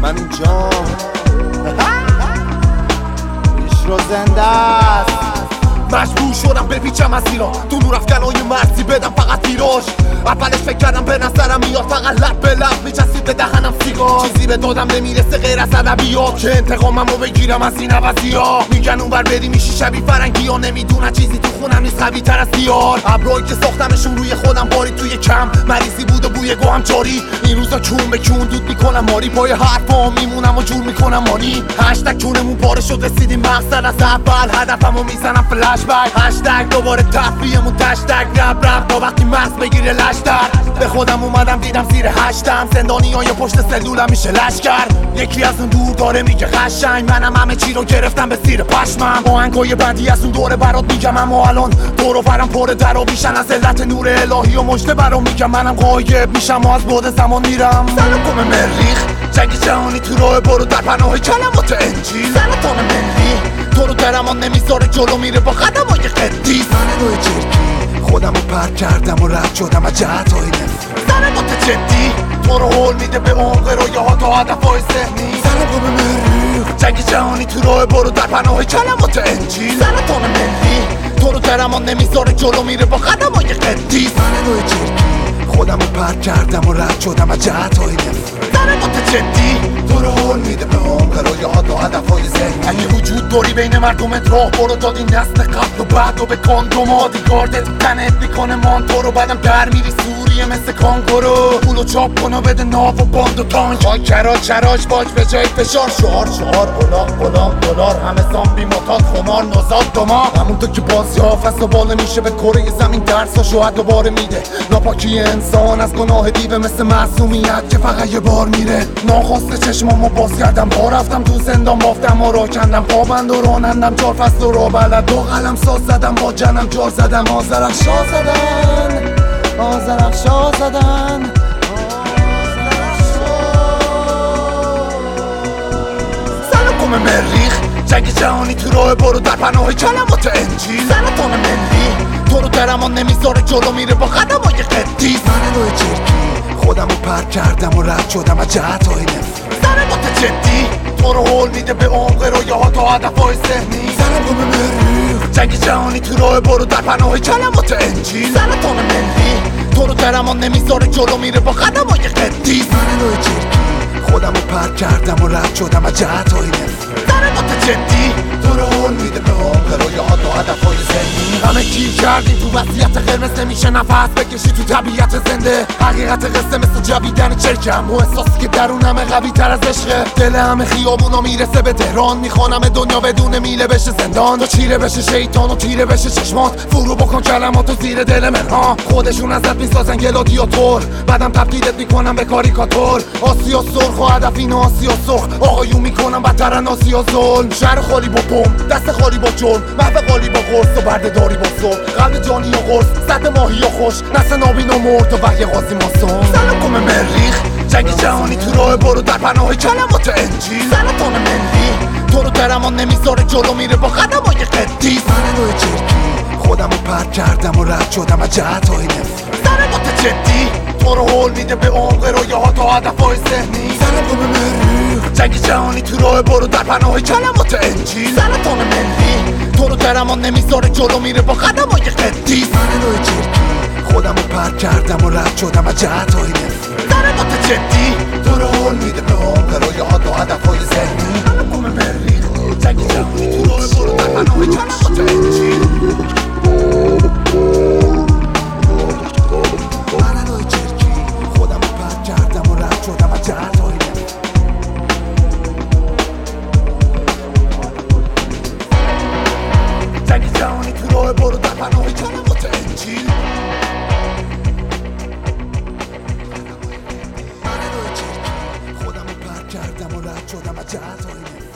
همین جان پیش رو زنده است. مجبور شدم بپیچم از ایران تو نور افکنای مرزی بدم فقط تیراژ. اولش فکر کردم به نظرم میاد فقط لب به لب میچسید به دهنم سیگار. چیزی به دادم نمیرسه غیر از ادبیات که انتقاممو بگیرم از این عوضی‌ها. میگن اونور بری میشی شبیه فرنگی ها، نمیدونن چیزی تو خونم نیست قوی تر از دیار. ابرایی که ساختمشون روی خودم باری توی کم مریضی بود و بوی گوهم جاری. این روزا کون به کون دود میکنم ماری پای حرفا میمونم و جور میکنم مانی. هشتگ کونمون پاره شد رسیدیم مقصد از اول هدفمو میزنم فلش بک. هشتگ دوباره تفریحمون تشتگ رب رب تا وقتی مغز بگیره لشتر. به خودم اومدم دیدم زیر هشتم زندانی های پشت سلولم میشه لشکر. یکی از اون دور داره میگه قشنگ منم همه چی رو گرفتم به زیر پشمم. آهنگای بعدی از اون دوره برات میگم اما الان دور و برم پر در و بیشن از علت نور الهی و مجده برام میگم منم غایب میشم و از بعد زمان میرم. سلام مریخ جنگ جهانی تو راه برو در پناه کلمات انجیل. سرطان ملی تو رو درمان نمیذاره جلو میره با خدمای قدیس. من روی جرکی خودم رو پرد کردم و رد شدم از جهتهای نفرت. سرطان جدی تو رو حول میده به عمق رویاها تا هدفهای ذهنی. سلام مریخ جنگ جهانی تو راه برو در پناه کلمات انجیل. سرطان ملی تو رو درمان نمیذاره جلو میره با خدمای قدیس. من روی جرکی خودم رو پرد کردم و رد شدم از جهتهای نفرت. سرطان جدی تو رو حول میده به عمق رویاها تا هدفهای ذهنی. اگه وجود داری بین مردمت راه برو دادی نسل قبل و بعد و به کاندوم دیگاردت تنت میکنه مانتو رو بعدم در میری سوریه مثل کانگورو. پولو چاپ کن و بده ناف و باند و تانک. های کراج باج به جای فشار شعار غلام دلار همه زامبی متاد خمار نوزاد دما. همونطور که بازی ها فست و باله میشه به کره زمین درساشو حد دوباره میده. ناپاکی انسان از گناه دیوه مثل معصومیت که فقط یه بار میره. ناخواسته چشمامو باز کردم با رفتم تو زندان بافتم و را کندم پابند و رانندم 4 فصل و را بلد 2 قلم ساز زدم با جنم جار زدم آذرخشا زدن سلام مریخ جنگ جهانی تو راه برو در پناه کلمات انجیل. سرطان ملی تو رو درمان نمیذاره جلو میره با خدمای قدیس. من روی جرکی خودم رو پرد کردم و رد شدم از جهتهای نفرت. سرطان جدی تو رو حول میده به عمق رویاها تا هدفهای ذهنی. سلام مریخ جنگ جهانی تو راه برو در پناه کلمات انجیل. سرطان ملی تو رو درمان نمیذاره جلو میره با خدمای قدیس. من روی جرکی خودم رو پرد کردم و رد شدم از جهتهای نفرت. سرطان جدی تو رو حول میده به عمق رویاها تا هدفهای ذهنی. همه گیر کردیم تو وضعیت قرمز نمیشه نفس بکشی تو طبیعت زنده. حقیقت قصه مثل جویدن چرکم و احساسی که درونمه قوی تر از عشقه. دل همه خیابونا میرسه به تهران میخوانم دنیا بدون میله بشه زندان. تو چیره بشه شیطان و تیره بشه چشمات فرو بکن کلماتو زیر دل من ها. خودشون ازت میسازن گلادیاتور بعدم تبدیلت میکنم به کاریکاتور. آسیا سرخ و هدف این آسیا سرخ آقایون میکنم بدترن آسیا ظلم. شهر خالی با بم دست خالی با جرم محو قالی با قرص و بردهداری با صبح. قلب جانی و قرص سطح ماهی و خوش نسل نابین و مرد و وحی قاضی ماسون. سلام مریخ جنگ جهانی تو راه برو در پناه کلمات انجیل. سرطان ملی تو رو درمان نمیذاره جلو میره با خدمای قدیس. من روی جرکی خودم رو پرد کردم و رد شدم از جهتهای نفرت. سرطان جدی تو رو حول میده به عمق رویاها تا هدفهای ذهنی. سلام مریخ جنگ جهانی تو راه برو در پناه کلمات انجیل. سرطان ملی تو رو درمان نمیذاره جلو میره با خدمای قدیس. من روی جرکی خودم رو پرد کردم و رد شدم از جهتهای نفرت. سرطان جدی تو رو حول میده به عمق رویاها تا هدفهای ذهنی. سلام مریخ جنگ جهانی تو راه برو در پناه کلمات انجیل. من روی جرکی خودم رو پرد کردم و رد شدم از جهتهای نفرت. جنگ جهانی تو راه برو در پناه کلمات انجیل. من روی جرکی خودم رو پرد کردم و رد شدم از جهتهای نفرت.